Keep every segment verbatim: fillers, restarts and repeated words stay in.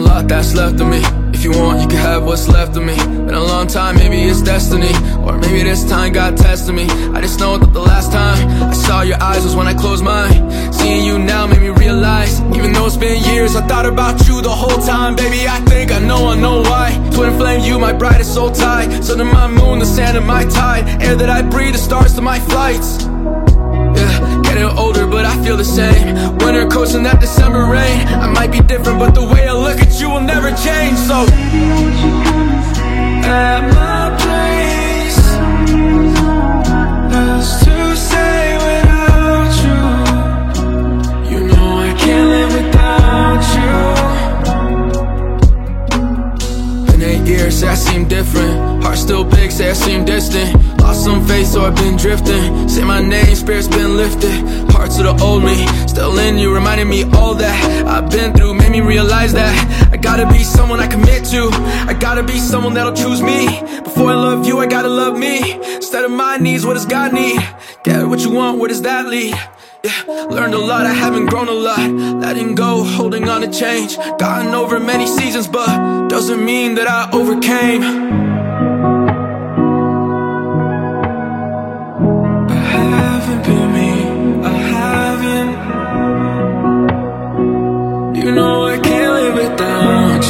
lot that's left of me. If you want, you can have what's left of me. Been a long time, maybe it's destiny, or maybe this time God tested me. I just know that the last time I saw your eyes was when I closed mine. Seeing you now made me realize, even though it's been years, I thought about you the whole time. Baby, I think I know, I know why. Twin flame, you my brightest soul tie. Sun to my moon, the sand of my tide. Air that I breathe, the stars to my flights. Yeah, getting older, but I feel the same. Winter coats in that December rain. I might be different, but the way I look at you will never change. So at my place, else to say without you. You know I can't live without you. Been eight years, say I seem different. Heart still big, say I seem distant. Lost some faith, so I've been drifting. Say my name, spirit's been lifted. Parts of the old me, still in you, reminding me all that I've been through, made me realize that I gotta be someone I commit to. I gotta be someone that'll choose me. Before I love you, I gotta love me. Instead of my needs, what does God need? Get what you want, where does that lead? Yeah, learned a lot, I haven't grown a lot. Letting go, holding on to change. Gotten over many seasons, but doesn't mean that I overcame. Been me, I haven't. You know I can't live without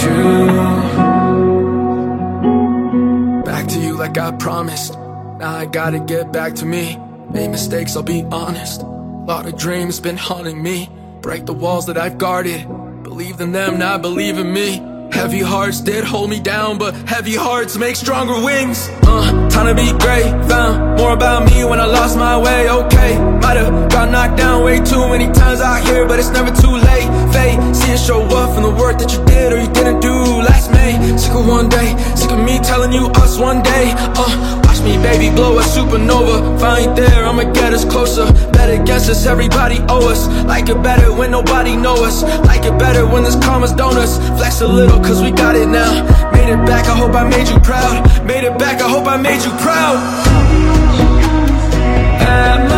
you. Back to you like I promised. Now I gotta get back to me. Made mistakes, I'll be honest. Lot of dreams been haunting me. Break the walls that I've guarded. Believed in them, now believe in me. Heavy hearts did hold me down, but heavy hearts make stronger wings. Uh, time to be great, found more about me when I lost my way. Okay, might've got knocked down way too many times out here, but it's never too late. Fate, see it show up from the work that you did or you didn't do last May. Sick of one day, sick of me telling you us one day. Uh, watch me baby blow a supernova. If I ain't there, I'ma get us closer. Bet against us, everybody owe us. Like it better when nobody know us. Like it better when there's commas, donuts. Flex a little cause we got it now. Made it back, I hope I made you proud. Made it back, I hope I made you proud. At my